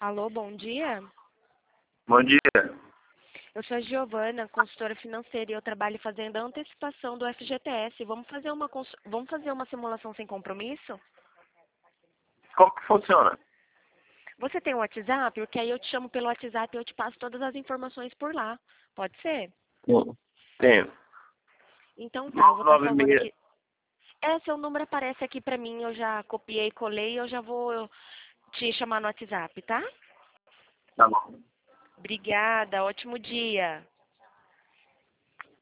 Alô, bom dia. Bom dia. Eu sou a Giovana, consultora financeira, e eu trabalho fazendo a antecipação do FGTS. Vamos fazer uma simulação sem compromisso? Como que funciona? Você tem um WhatsApp? Porque aí eu te chamo pelo WhatsApp e eu te passo todas as informações por lá. Pode ser? Tenho. Então tá, eu vou estar salvando 996. aqui. Seu número aparece aqui pra mim, eu já copiei, colei, eu já vou te chamar no WhatsApp, tá? Tá bom. Obrigada, ótimo dia.